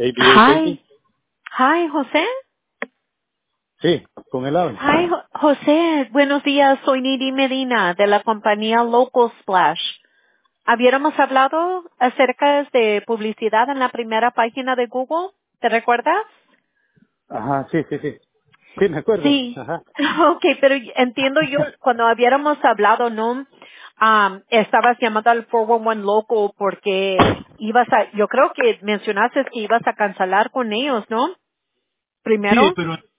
ABA Painting. Hi. Hi, José. Sí, con el habla. Hi, José. Buenos días. Soy Nidi Medina de la compañía Local Splash. Habíamos hablado acerca de publicidad en la primera página de Google. ¿Te recuerdas? Ajá, sí, sí, sí. Sí, me acuerdo. Sí. Ajá. Okay, pero entiendo yo, cuando habíamos hablado, ¿no? Estabas llamando al 411 Local porque yo creo que mencionaste que ibas a cancelar con ellos, ¿no? Sí, Primero.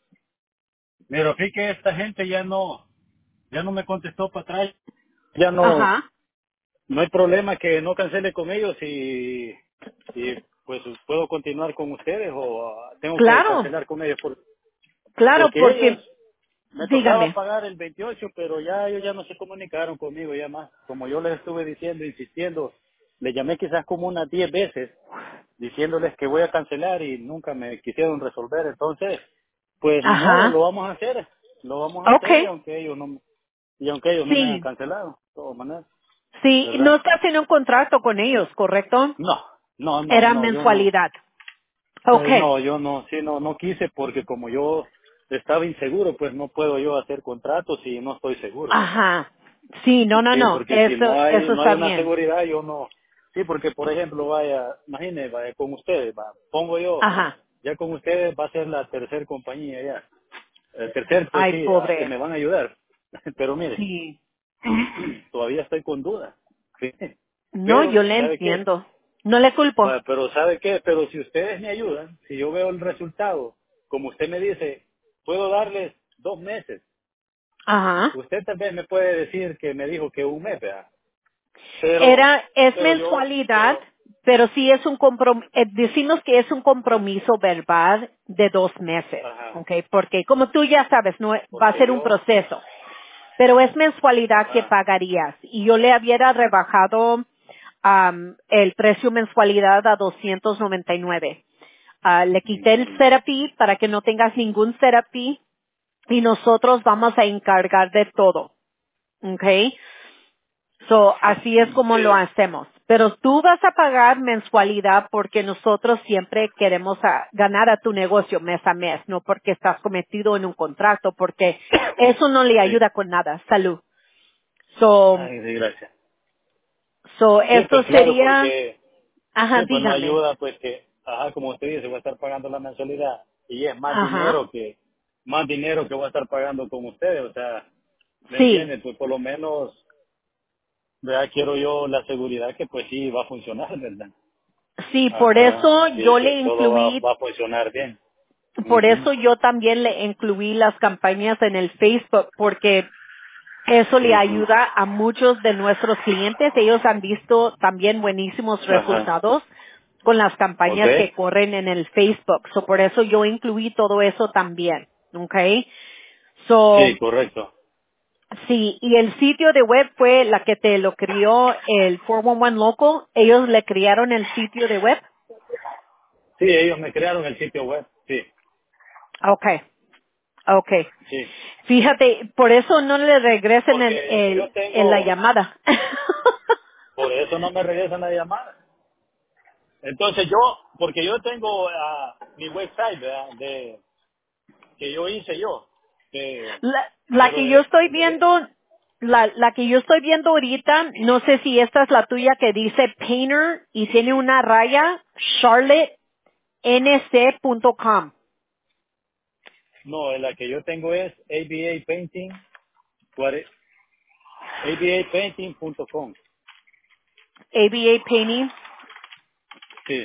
pero vi que esta gente ya no me contestó para atrás. Ya Ajá. no hay problema que no cancele con ellos y pues puedo continuar con ustedes o tengo que Claro. cancelar con ellos Claro, porque ellos porque, me tocaba dígame. pagar el 28, pero ya ellos ya no se comunicaron conmigo ya más. Como yo les estuve diciendo, insistiendo, le llamé quizás como unas 10 veces diciéndoles que voy a cancelar y nunca me quisieron resolver. Entonces, pues ni modo, Ajá. lo vamos a hacer Okay. y aunque ellos no me hayan Sí. cancelado, de todas maneras, Sí, no ¿verdad? estás en un contrato con ellos, ¿correcto? Era No, yo no. mensualidad. Okay. No, yo no, sí, no quise porque como yo estaba inseguro, pues no puedo yo hacer contratos si no estoy seguro, ¿verdad? Ajá. Sí, Sí, no. porque si Eso no hay está una bien. seguridad, yo no. Sí, porque por ejemplo, vaya con ustedes, pongo yo, Ajá. ya con ustedes va a ser la tercer compañía ya. El tercer, pues Ay, sí, que pobre. me van a ayudar. Pero mire, Sí. todavía estoy con dudas. Sí. No, Pero, yo le ¿sabe qué? entiendo. No le culpo. Pero ¿sabe qué? Pero si ustedes me ayudan, si yo veo el resultado, como usted me dice, puedo darles 2 meses. Ajá. Usted tal vez me puede decir que me dijo que un mes, ¿verdad? Es Pero yo, mensualidad, pero, pero sí es un compromiso, decimos que es un compromiso verbal de 2 meses, ajá, ¿ok? Porque como tú ya sabes, no va a porque ser un yo, proceso, pero es mensualidad que ajá, pagarías. Y yo le hubiera rebajado el precio mensualidad a 299. Le quité el ujú, setup fee para que no tengas ningún setup fee y nosotros vamos a encargar de todo, ¿ok? So, así es como lo sí, hacemos. Pero tú vas a pagar mensualidad porque nosotros siempre queremos ganar a tu negocio mes a mes, no porque estás cometido en un contrato, porque eso no le sí, ayuda con nada. Salud. So, ay, sí, gracias. Sí, esto pues claro, sería, porque, ajá, sí, pues no dígame. ayuda, pues que, ajá, como usted dice, voy a estar pagando la mensualidad y es Ajá. más dinero que voy a estar pagando con ustedes, o sea, ¿me Sí, entiende? Pues por lo menos, ¿verdad? Quiero yo la seguridad que pues sí va a funcionar, ¿verdad? sí, por Ajá, eso sí, yo que le todo incluí. va a funcionar bien. Por Ujú. eso yo también le incluí las campañas en el Facebook, porque eso le Ujú. ayuda a muchos de nuestros clientes. Ellos han visto también buenísimos Ajá. resultados con las ¿Ok? campañas que corren en el Facebook. So, por eso yo incluí todo eso también. Okay. So, Sí, correcto. sí, y el sitio de web fue la que te lo crió el 411 Local. Ellos le criaron el sitio de web. Sí, ellos me crearon el sitio web. Sí, Okay. Okay. sí. Fíjate, por eso no le regresen Porque yo la tengo, llamada. por eso no me regresan la llamada. Entonces porque yo tengo mi website, ¿verdad? Que yo hice yo. De, La pero que yo estoy viendo, la que yo estoy viendo ahorita, no sé si esta es la tuya que dice Painter y tiene una raya, charlottenc.com. no, la que yo tengo es ABA Painting, cuare- abapainting.com. ABA Painting. Sí.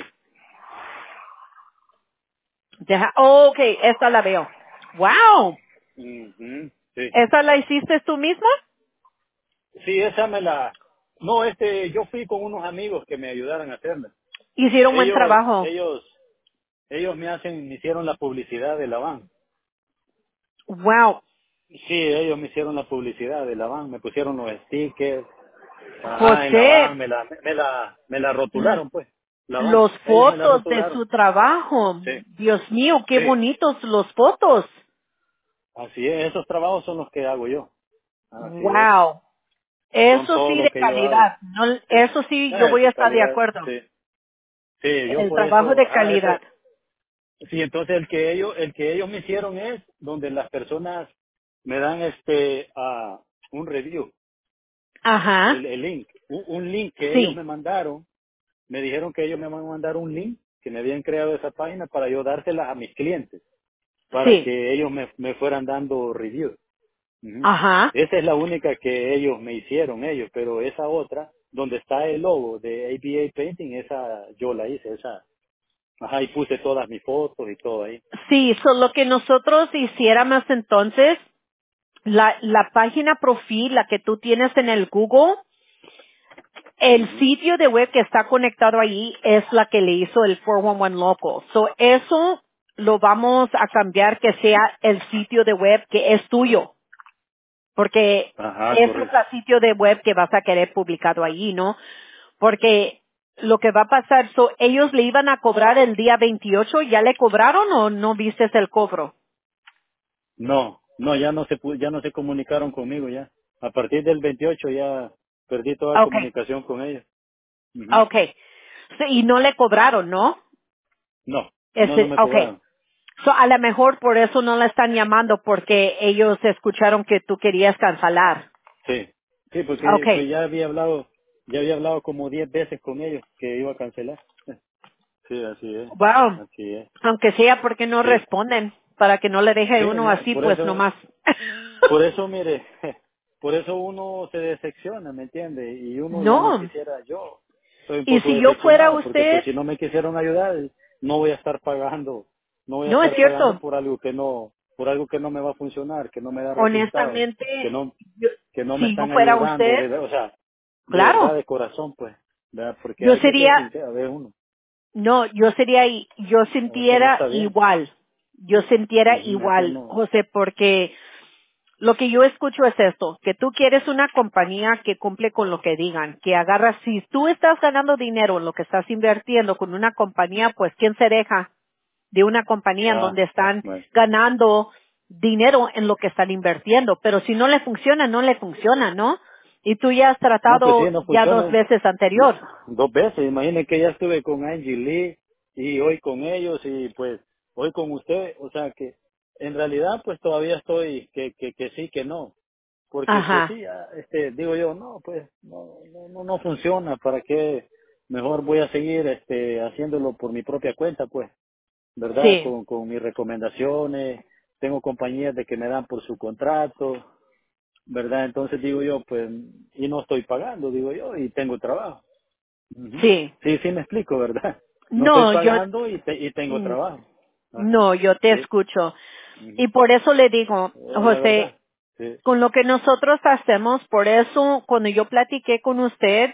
Oh, ok, esta la veo. Wow. Ujú, sí. ¿Esta la hiciste tú misma? Sí, no, yo fui con unos amigos que me ayudaron a hacerla. Hicieron buen Ellos, trabajo. ellos, ellos me hicieron la publicidad de la van. Wow. Sí, ellos me hicieron la publicidad de la van, me pusieron los stickers, ajá, en la van, José, me la rotularon pues, la van, los ellos me la fotos de rotularon. su trabajo. Sí, Dios mío, qué sí, bonitos los fotos. así es, esos trabajos son los que hago yo, así es, Wow. son Eso todo sí lo de que yo hago. calidad. No, eso sí, yo voy a Su estar de calidad, acuerdo. sí, sí, yo El por trabajo eso, de calidad. Sí, entonces el que ellos me hicieron es donde las personas me dan un review, Ajá, el link, un link que ellos sí, me mandaron. Me dijeron que ellos me van a mandar un link que me habían creado esa página para yo dárselas a mis clientes, para sí, que ellos me fueran dando reviews. Ujú. ajá. Esa es la única que ellos me hicieron, ellos, pero esa otra, donde está el logo de ABA Painting, esa yo la hice, esa, ajá, y puse todas mis fotos y todo ahí. Sí, lo que nosotros hiciéramos entonces, la página profil, la que tú tienes en el Google, el Ujú. sitio de web que está conectado ahí es la que le hizo el 411 Local. So, eso lo vamos a cambiar que sea el sitio de web que es tuyo, porque Ajá, ese es correcto. el sitio de web que vas a querer publicado ahí, ¿no? Porque lo que va a pasar, ellos le iban a cobrar el día 28, ¿ya le cobraron o no viste el cobro? No, no, ya no se comunicaron conmigo ya. A partir del 28 ya perdí toda Okay, comunicación con ellos. Ujú. okay. Sí, y no le cobraron, ¿no? No, no me Okay. cobraron. So, a lo mejor por eso no la están llamando porque ellos escucharon que tú querías cancelar. Sí, sí, porque pues Okay. ya había hablado como 10 veces con ellos que iba a cancelar. Sí, Wow. así es, Aunque sea porque no sí, responden, para que no le deje sí, uno así, pues nomás. por eso, mire, por eso uno se decepciona, ¿me entiende? Y uno ya no No. quisiera, yo estoy un Y poco si yo fuera decepcionado, porque usted, pues si no me quisieron ayudar, no voy a estar pagando, no voy a no es estar pagando cierto. por algo que no me va a funcionar, que no me da resultado, que Honestamente, no, yo, que no me si yo están fuera ayudando, usted, o sea, de verdad, claro, de corazón, pues, ¿verdad? Porque yo hay que ser sería, sincero, ve uno, no, yo sería, yo eso no sintiera está bien. igual. Yo sintiera Ujú, eso igual, no. José, porque lo que yo escucho es esto, que tú quieres una compañía que cumple con lo que digan, que agarra, si tú estás ganando dinero en lo que estás invirtiendo con una compañía, pues ¿quién se deja de una compañía en donde están Bueno. ganando dinero en lo que están invirtiendo? Pero si no le funciona, no le funciona, ¿no? Y tú ya has No, pues sí, tratado no ya dos funciona. veces anterior. 2 veces, imagínense que ya estuve con Angie Lee y hoy con ellos y pues hoy con usted, o sea que en realidad pues todavía estoy que sí, que no, porque pues Ajá, sí, digo yo, no, pues no funciona, ¿para qué? Mejor voy a seguir haciéndolo por mi propia cuenta, pues, ¿verdad? sí, Con mis recomendaciones, tengo compañías de que me dan por su contrato, ¿verdad? Entonces digo yo, pues, y no estoy pagando, digo yo, y tengo trabajo. Ujú. sí. Sí, sí me explico, ¿verdad? No estoy No, pagando y tengo mm, trabajo. Ah, no, yo te sí, escucho. Y ujú. por eso le digo, Es la José, verdad. Sí. con lo que nosotros hacemos, por eso cuando yo platiqué con usted,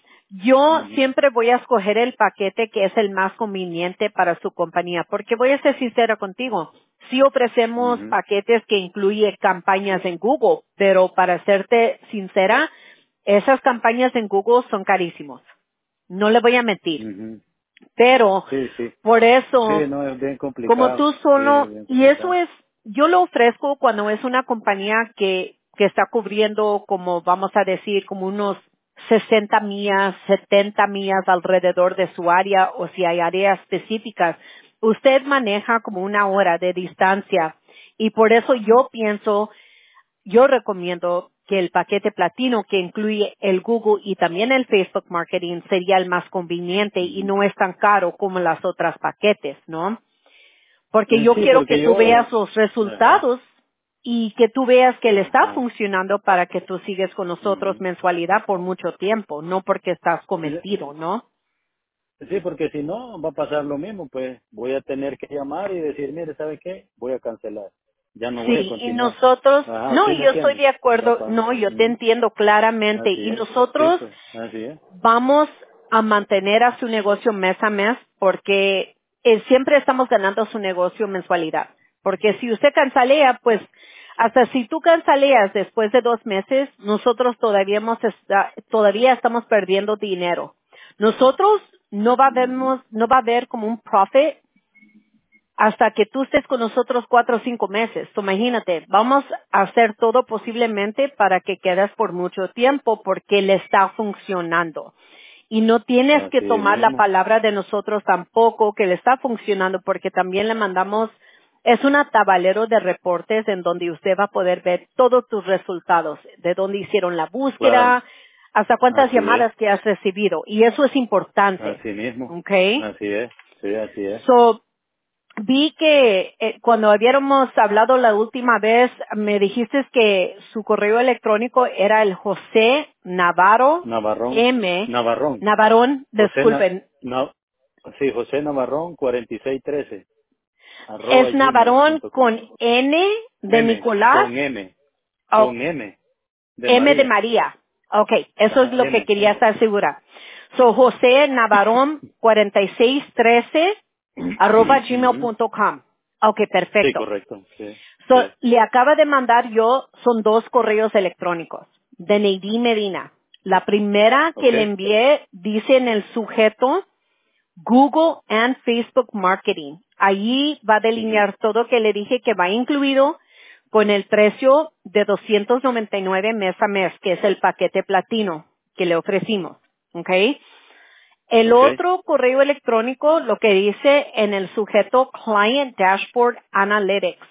yo Ujú, siempre voy a escoger el paquete que es el más conveniente para su compañía, porque voy a ser sincera contigo. Sí ofrecemos ujú, paquetes que incluye campañas en Google, pero para serte sincera, esas campañas en Google son carísimos. No le voy a mentir. ujú. Pero Sí, sí. por Sí, eso no, es bien como tú complicado. Sí, solo, es bien y eso complicado. es, yo lo ofrezco cuando es una compañía que está cubriendo como vamos a decir como unos 60 millas, 70 millas alrededor de su área o si hay áreas específicas. Usted maneja como una hora de distancia y por eso yo pienso, yo recomiendo que el paquete platino que incluye el Google y también el Facebook Marketing sería el más conveniente y Ujú. no es tan caro como las otras paquetes, ¿no? Porque yo Sí, quiero que porque tú yo... veas los Ajá, resultados y que tú veas que le está ajá. funcionando para que tú sigues con nosotros Ujú. mensualidad por mucho tiempo, no porque estás cometido, ¿no? Sí, porque si no, va a pasar lo mismo, pues voy a tener que llamar y decir, mire, ¿sabe qué? Voy a cancelar. Ya no voy a Sí, y continuar. nosotros, Ajá, no, ¿sí y me yo estoy entiende? de Va acuerdo, pa. no, yo te Ujú. entiendo claramente, Así y es. Sí, nosotros pues, así es. vamos a mantener a su negocio mes a mes porque siempre estamos ganando su negocio mensualidad. Porque si usted cancelea, pues hasta si tú canceleas después de 2 meses, nosotros todavía estamos perdiendo dinero. Nosotros Ujú. no va a haber como un profit hasta que tú estés con nosotros 4 o 5 meses. Imagínate, vamos a hacer todo posiblemente para que quedes por mucho tiempo porque le está funcionando. Y no tienes que Así tomar la mismo. palabra de nosotros tampoco, que le está funcionando, porque también le mandamos, es un tablero de reportes en donde usted va a poder ver todos tus resultados, de dónde hicieron la Claro. búsqueda, hasta cuántas Así es. llamadas que has recibido. Y eso es importante. Así mismo. ¿Ok? Así es. Sí, así es. So, vi que cuando habíamos hablado la última vez, me dijiste que su correo electrónico era el José Navarro Navarrón. M. Navarrón. Navarrón, José Na, disculpen, Na- sí, José Navarrón 4613 arroba es Navarón gmail.com. con N de M, Nicolás o con M de M de María. María. Ok, eso es Ajá, lo que M, quería M. estar segura. So, José Navarón 4613 arroba Ujú. gmail.com. Ok, Sí, perfecto. correcto. Sí, So, sí. le acaba de mandar yo, son 2 correos electrónicos de Neidí Medina. La primera que Ok. le envié dice en el sujeto Google and Facebook Marketing. Allí va a Ujú. delinear todo que le dije que va incluido con el precio de 299 mes a mes, que es el paquete platino que le ofrecimos. ¿Ok? El Ok. otro correo electrónico, lo que dice en el sujeto Client Dashboard Analytics.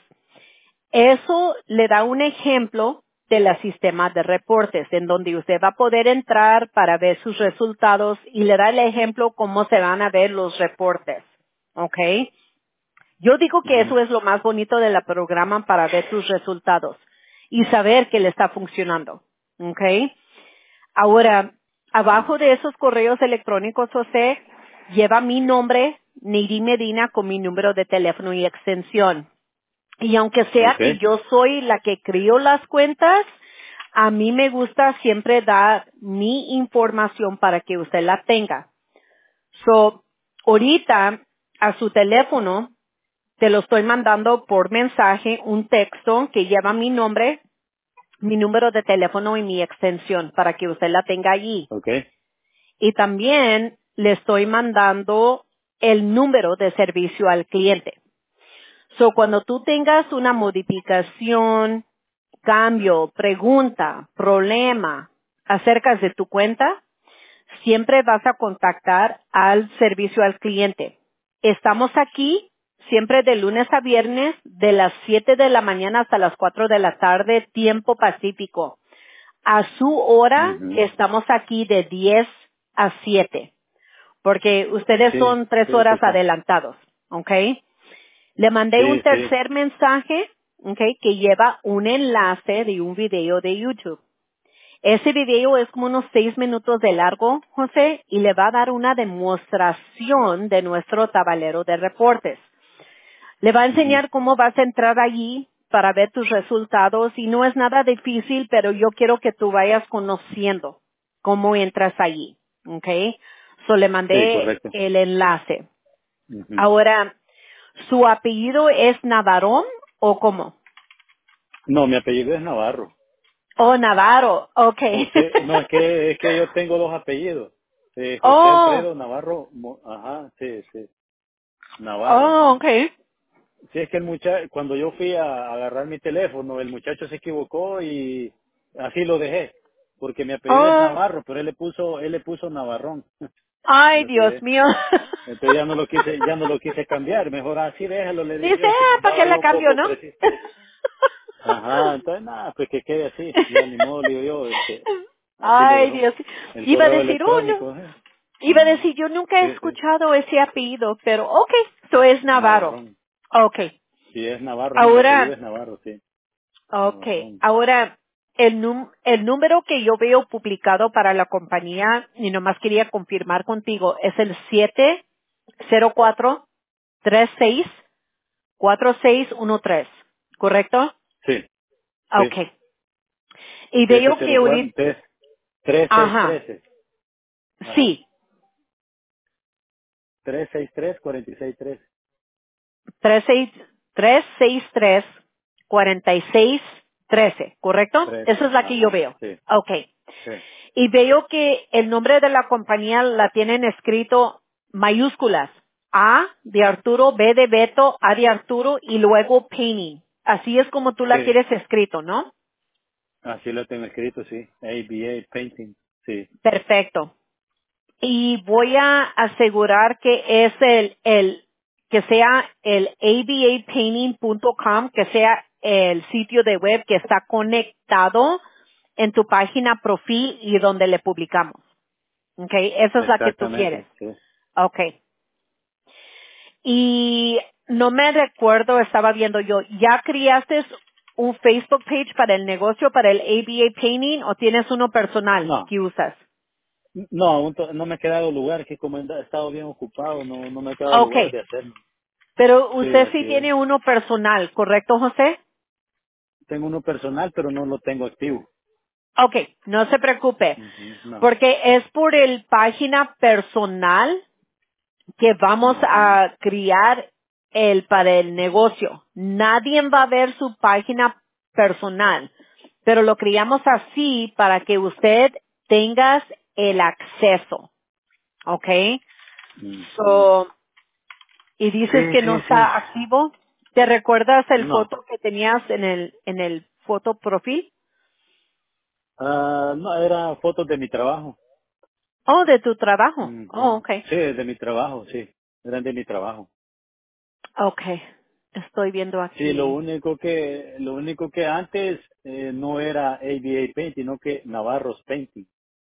Eso le da un ejemplo de la sistema de reportes, en donde usted va a poder entrar para ver sus resultados y le da el ejemplo cómo se van a ver los reportes. ¿Ok? Yo digo que Ujú. eso es lo más bonito de la programa para ver sus resultados y saber que le está funcionando. ¿Ok? Ahora, abajo de esos correos electrónicos, José, lleva mi nombre, Niri Medina, con mi número de teléfono y extensión. Y aunque sea Ok. que yo soy la que crió las cuentas, a mí me gusta siempre dar mi información para que usted la tenga. So, ahorita a su teléfono te lo estoy mandando por mensaje un texto que lleva mi nombre, mi número de teléfono y mi extensión para que usted la tenga allí. Ok. Y también le estoy mandando el número de servicio al cliente. So, cuando tú tengas una modificación, cambio, pregunta, problema acerca de tu cuenta, siempre vas a contactar al servicio al cliente. Estamos aquí siempre de lunes a viernes de las 7 de la mañana hasta las 4 de la tarde, tiempo pacífico. A su hora Ujú. estamos aquí de 10 a 7, porque ustedes Sí, son 3 sí, horas sí, sí. adelantados, ¿ok? Le mandé un Sí, sí. tercer mensaje, ¿ok? Que lleva un enlace de un video de YouTube. Ese video es como unos 6 minutos de largo, José, y le va a dar una demostración de nuestro tablero de reportes. Le va a Ujú. enseñar cómo vas a entrar allí para ver tus resultados y no es nada difícil, pero yo quiero que tú vayas conociendo cómo entras allí, ¿ok? So le Sí, mandé correcto. el enlace. Ujú. Ahora, ¿su apellido es Navarón o cómo? No, mi apellido es Navarro. Oh, Navarro, okay. José, no, es que yo tengo dos apellidos. José Oh, Alfredo Navarro, ajá, sí, sí, Navarro. oh, okay. Sí, es que el muchacho, cuando yo fui a agarrar mi teléfono, el muchacho se equivocó y así lo dejé, porque mi apellido es Oh, Navarro, pero él le puso Navarrón. ay, Así Dios es. mío. Entonces ya no lo quise cambiar, mejor así déjalo, le dije Dice, yo, porque ¿para qué estaba la yo un cambio, poco no? preciso. Ajá, entonces nada, pues que quede así, ya ni modo, le digo yo, así lo Ay, dejó. Dios. El Iba a correo decir, oh, no. electrónico, Iba a decir, yo nunca he sí, sí, escuchado ese apellido, pero okay, eso es Navarro. Navarrón. Okay. Sí, es Navarro, mi apellido Ahora, es Navarro, sí, okay. Navarrón. Ahora, el número que yo veo publicado para la compañía, y nomás quería confirmar contigo, es el 704-36-4613, ¿correcto? Sí, sí, Okay. Y siete veo que cero cuatro ahorita, tres seis ajá, trece Ajá, sí, 363-4613. 363-4613, ¿correcto? 3, Esa es la que yo ajá, veo. sí, Okay. sí, Y veo que el nombre de la compañía la tienen escrito mayúsculas. A de Arturo, B de Beto, A de Arturo y luego Painting. Así es como tú la sí, quieres escrito, ¿no? así lo tengo escrito, sí, ABA Painting, sí. Perfecto. y voy a asegurar que es que sea el abapainting.com, que sea el sitio de web que está conectado en tu página profil y donde le publicamos. Okay, esa es la que tú quieres. Exactamente, sí. Okay. Y no me recuerdo, estaba viendo yo, ¿ya creaste un Facebook page para el negocio, para el ABA Painting, o tienes uno personal No, que usas? no, no me ha quedado lugar, que como he estado bien ocupado, no me ha quedado lugar Okay. de hacerlo. Pero Sí, usted sí así es. tiene uno personal, ¿correcto, José? Tengo uno personal, pero no lo tengo activo. Okay, no se preocupe, Ujú, no. porque es por el página personal que vamos Ujú, a crear para el negocio. Nadie va a ver su página personal, pero lo creamos así para que usted tenga el acceso, ¿ok? ujú. So, y dices Sí, que no sí, sí. está activo. ¿Te recuerdas el No. foto que tenías en el foto profil? No, era fotos de mi trabajo. Oh, de tu trabajo. Oh, Ujú. okay. Sí, de mi trabajo, sí. Eran de mi trabajo. Okay. Estoy viendo Sí, aquí. lo único que antes no era ABA Painting, sino que Navarro's Painting.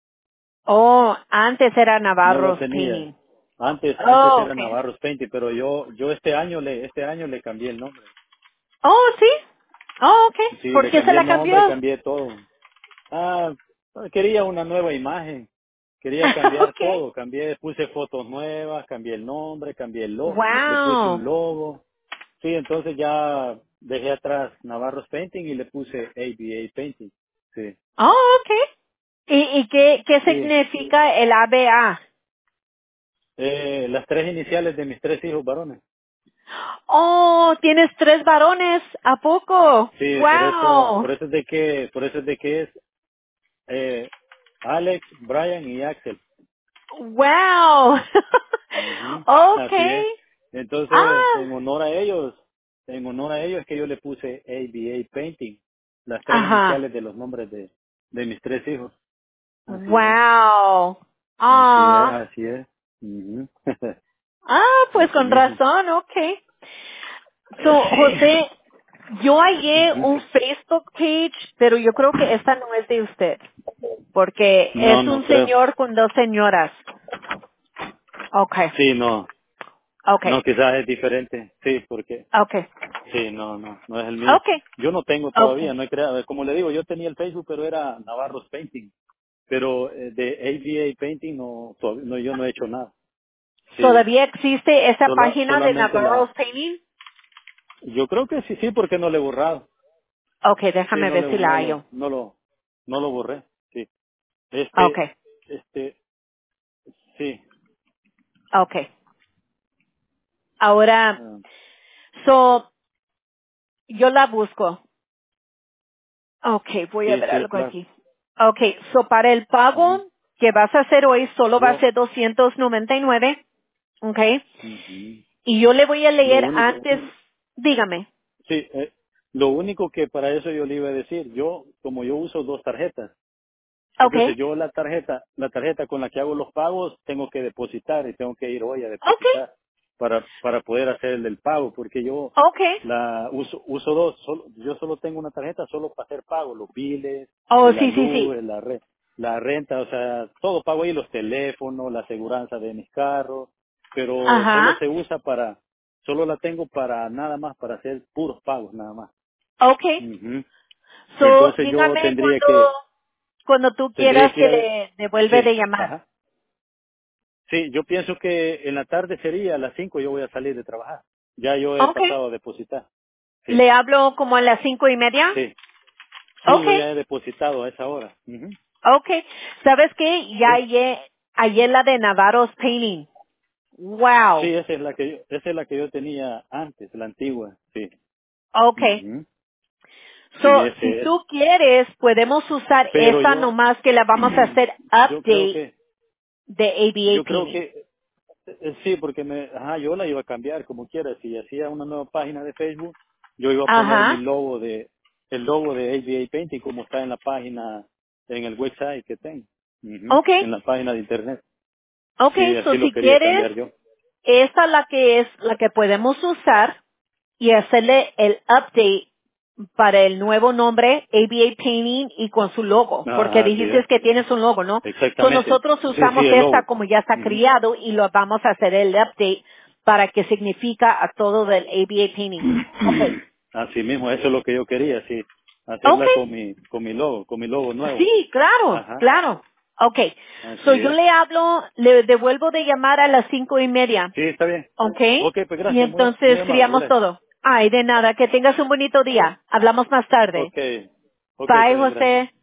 Oh, antes era No lo Navarro's tenía. Painting. Antes Oh, era okay. Navarro's Painting, pero yo este año le cambié el nombre. Oh, sí. Oh, okay. Sí, ¿Por le qué se cambié la el nombre, cambió? cambié todo. Ah, quería una nueva imagen. Quería cambiar Okay. todo. Puse fotos nuevas, cambié el nombre, le puse un Wow. logo. Sí, entonces ya dejé atrás Navarro's Painting y le puse ABA Painting. Sí. Oh, okay. ¿Y qué Sí. significa el ABA? Las tres iniciales de mis tres hijos varones. Oh, tienes 3 varones. ¿A poco? Sí, Wow. por eso es de que es eh, Alex, Brian y Axel. Wow. Ujú, así Okay. es. Entonces, Ah. en honor a ellos es que yo le puse ABA Painting, las tres Ajá. iniciales de los nombres de mis tres hijos. Así es, Wow. Ah. así es. Ujú. Ah, pues Así con mismo. razón, okay. So, Sí. José, yo hallé Ujú. un Facebook page, pero yo creo que esta no es de usted, porque No, es no un creo. señor con 2 señoras. Okay, Sí, no, no, okay, quizás es diferente. Sí, porque, okay, sí, no es el mío. okay, Yo no tengo todavía, okay. no he creado. Como le digo, yo tenía el Facebook, pero era Navarro's Painting. Pero de ABA Painting no, yo no he hecho nada. Sí, ¿Todavía existe esa página de solamente Navarro's Painting? yo creo que sí, sí, porque no lo he borrado. Okay, Sí, déjame ver si la hallo. no lo borré. Sí, este, Okay, este, sí, okay. Ahora, ah, so, yo la busco. Okay, voy a sí, ver sí, algo claro. aquí. Okay, so para el Ujú. pago que vas a hacer hoy solo va a Yo, ser 299, okay, ujú. y yo le voy a Lo leer único, antes, dígame. sí, lo único que para eso yo le iba a decir, como yo uso dos tarjetas, entonces Okay, yo la tarjeta con la que hago los pagos, tengo que depositar y tengo que ir hoy a okay, depositar para poder hacer el pago, porque yo okay. uso dos, yo solo tengo una tarjeta solo para hacer pagos, los biles, Oh, la sí, sí, luz, sí. la renta, o sea, todo pago ahí, los teléfonos, la aseguranza de mis carros, pero Ajá, solo la tengo para nada más, para hacer puros pagos nada más. okay. Ujú. So, Entonces yo dígame cuando tú tendría quieras que ir que a, le devuelve sí, de llamar. ajá. Sí, yo pienso que en la tarde sería a las 5 yo voy a salir de trabajar. Ya yo he Okay. pasado a depositar. Sí, ¿Le hablo como a las 5:30? sí, sí, yo Okay, ya he depositado a esa hora. Ujú. okay. ¿Sabes qué? Ya Sí, hallé la de Navarro's Painting. sí, Wow. esa es la que yo tenía antes, la antigua. Sí. Okay. Ujú. Sí, So, si ese es. tú quieres, podemos usar Pero esa nomás que la vamos a hacer yo creo update que, de ABA yo creo Painting. que sí, porque yo la iba a cambiar como quiera. Si hacía una nueva página de Facebook, yo iba a poner Ajá. el logo de ABA Painting como está en la página, en el website que tengo, ujú, Okay. en la página de internet. Okay, Sí, so así lo si quería quieres, cambiar yo. esta es la que podemos usar y hacerle el update para el nuevo nombre ABA Painting y con su logo, porque Ajá, así dijiste es. que tienes un logo, ¿no? So Exactamente. nosotros Sí, sí, usamos el esta logo. como ya está Ujú. criado y lo vamos a hacer el update para que significa a todo del ABA Painting. Okay. Así mismo, eso es lo que yo quería, sí. Hacerla Okay. con mi logo nuevo. Sí, claro, Ajá, claro. Okay. So así yo es. le hablo, le devuelvo de llamar a las 5:30. Sí, está bien. Okay. Ok, pues Y gracias, muy, muy entonces amable, criamos gracias. todo. Ay, de nada. Que tengas un bonito día. Hablamos más tarde. Ok, ok, Bye, pues gracias. José.